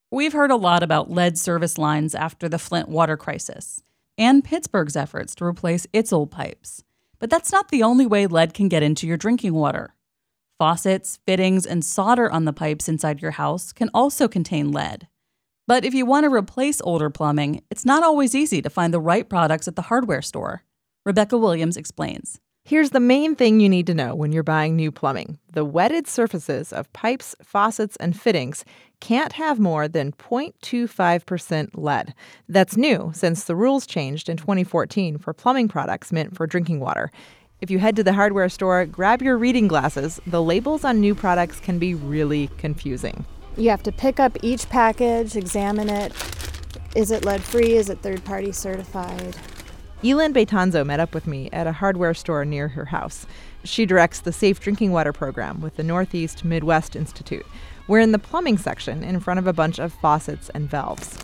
We've heard a lot about lead service lines after the Flint water crisis and Pittsburgh's efforts to replace its old pipes. But that's not the only way lead can get into your drinking water. Faucets, fittings, and solder on the pipes inside your house can also contain lead. But if you want to replace older plumbing, it's not always easy to find the right products at the hardware store. Rebecca Williams explains. Here's the main thing you need to know when you're buying new plumbing. The wetted surfaces of pipes, faucets, and fittings can't have more than 0.25% lead. That's new since the rules changed in 2014 for plumbing products meant for drinking water. If you head to the hardware store, grab your reading glasses. The labels on new products can be really confusing. You have to pick up each package, examine it. Is it lead-free? Is it third-party certified? Elin Betanzo met up with me at a hardware store near her house. She directs the Safe Drinking Water program with the Northeast Midwest Institute. We're in the plumbing section in front of a bunch of faucets and valves.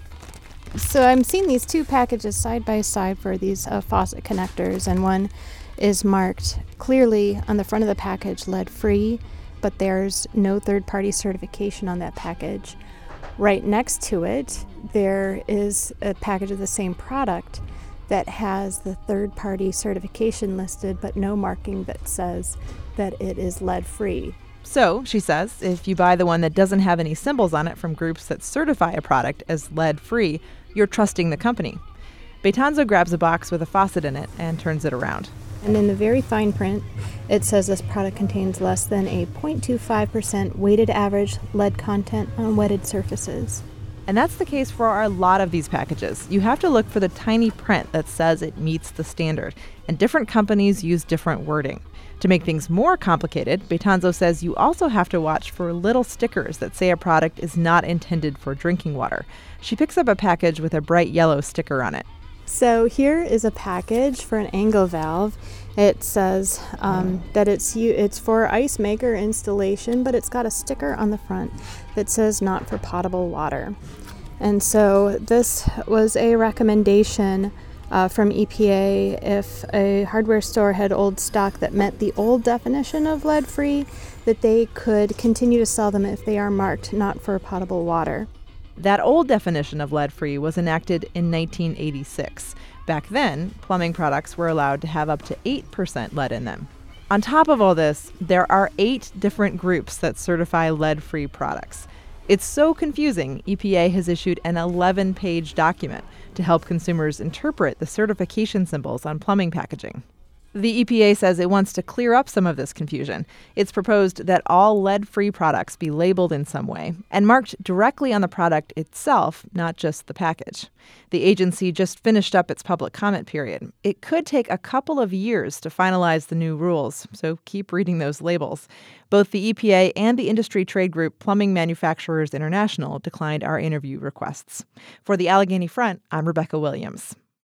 So I'm seeing these two packages side by side for these faucet connectors, and one is marked clearly on the front of the package lead-free, but there's no third-party certification on that package. Right next to it, there is a package of the same product that has the third-party certification listed, but no marking that says that it is lead-free. So, she says, if you buy the one that doesn't have any symbols on it from groups that certify a product as lead-free, you're trusting the company. Betanzo grabs a box with a faucet in it and turns it around. And in the very fine print, it says this product contains less than a 0.25% weighted average lead content on wetted surfaces. And that's the case for a lot of these packages. You have to look for the tiny print that says it meets the standard, and different companies use different wording. To make things more complicated, Betanzo says you also have to watch for little stickers that say a product is not intended for drinking water. She picks up a package with a bright yellow sticker on it. So here is a package for an Ango valve. It says that it's for ice maker installation, but it's got a sticker on the front that says not for potable water. And so this was a recommendation from EPA. If a hardware store had old stock that met the old definition of lead-free, that they could continue to sell them if they are marked not for potable water. That old definition of lead-free was enacted in 1986. Back then, plumbing products were allowed to have up to 8% lead in them. On top of all this, there are 8 different groups that certify lead-free products. It's so confusing, EPA has issued an 11-page document to help consumers interpret the certification symbols on plumbing packaging. The EPA says it wants to clear up some of this confusion. It's proposed that all lead-free products be labeled in some way and marked directly on the product itself, not just the package. The agency just finished up its public comment period. It could take a couple of years to finalize the new rules, so keep reading those labels. Both the EPA and the industry trade group Plumbing Manufacturers International declined our interview requests. For the Allegheny Front, I'm Rebecca Williams.